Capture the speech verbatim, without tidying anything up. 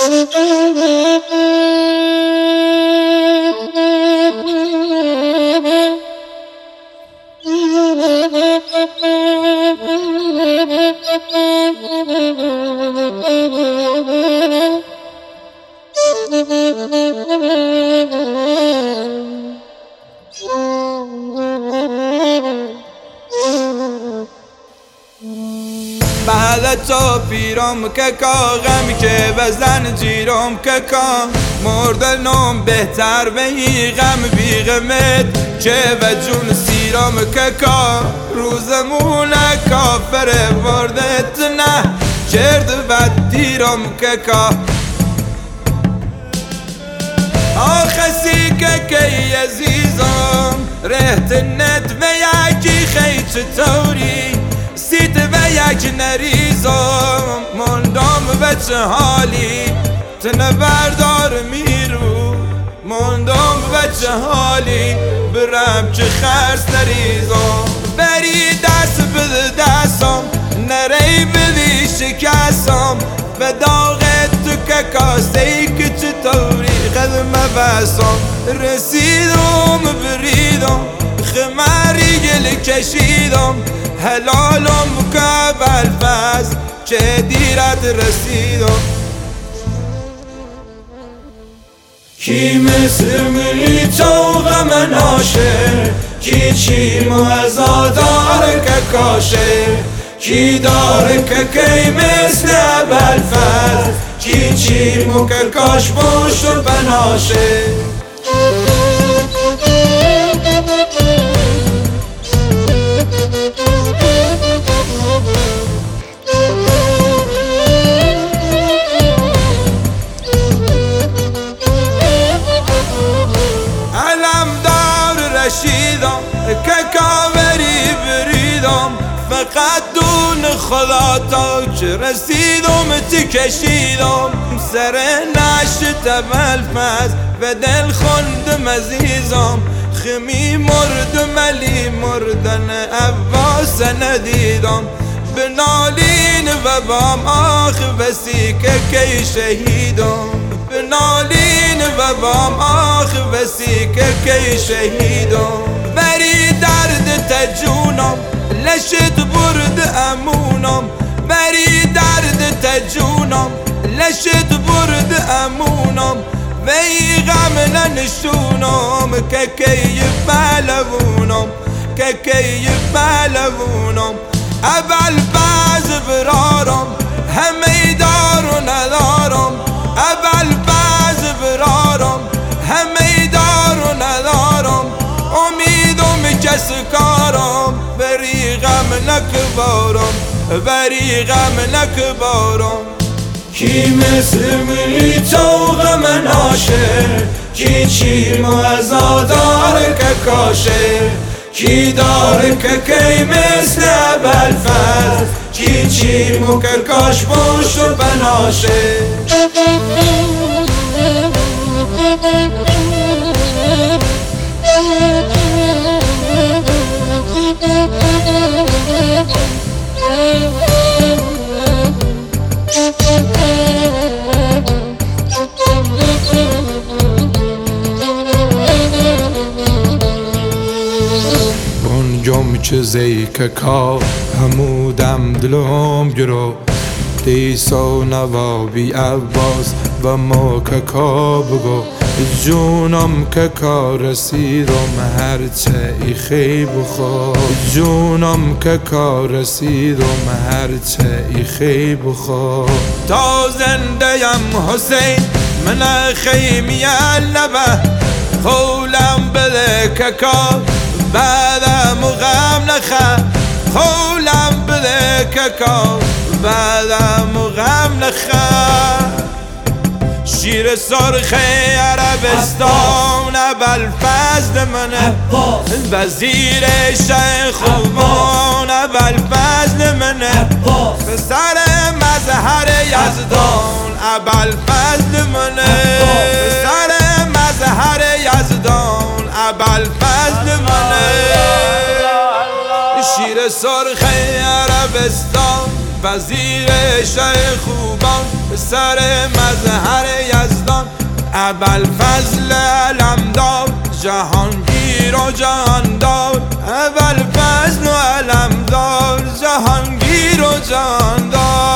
بعد تو پیرم که کا غم که بزن جیرم که کا مردنم بهتر به ای غم بی غمت چه و جون سیرم که کا روزمون کافر وردت نه چرد و دیرم که کا آخسی که که عزیزم رهت ند و یکی خیچ توری سیت و یک نریزم مندم و چه حالی تنه بردار میرو مندم و چه حالی برم چه خرس نریزم بری دست بده دستم نری بدی شکستم و داغت تو که کاسته ای که چطوری قدم بستم رسیدم بریدم خمری گل کشیدم هلالم که بالفز چه دیرت رسیدم کی مثل منی تو غم ناشه کی چی موزادار که کاشه کی داره که کی مثل بالفز کی چی مکر کاش بوش و بناشه رشیدم که کاوری بریدم فقط دون خدا تا که رسیدم چی کشیدم سر نشت بالفز و دل خوندم عزیزم خمی مردم علی مردن عباس ندیدم بنالین و بام آخ بسی که کی شهیدم بنالین و بام آخ بسی که کی شهیدم بری درد تجونم لشت برد امونم بری درد تجونم لشت برد امونم وی غم ننشونم که کی بلوونم که کی بلوونم اول باز برارم همه دار و ندارم اول باز برارم همه دار و ندارم امیدم کس کارم بری غم نکبارم بری غم نکبارم کی مثل منی تو غم ناشه کی چی موزادار که کاشه کی داره که کی مثل بالفز کی چی مکر کاش بوش و بناشه بونجم چیزی که کا همودم دلم گرو دیسا نوابی عباس و ما که کا بگو جونم که کا رسیدم هرچه ای خیب خوا جونم که کا رسیدم هرچه ای خیب خوا تا زنده یم حسین من خیمی لبه خولم بده که کا بعدم غم نخه خولم بده که کا بعدم غم نخه شیر سرخ عربستان بالفز منه وزیر شیخ خوبان بالفز منه پسر مظهر یزدان بالفز منه پسر مظهر یزدان بالفز منه شیر سرخ عربستان وزیر شه خوبان سر مظهر یزدان ابل فضل علمدار جهانگیر و جهاندار ابل فضل و علمدار جهانگیر و جهاندار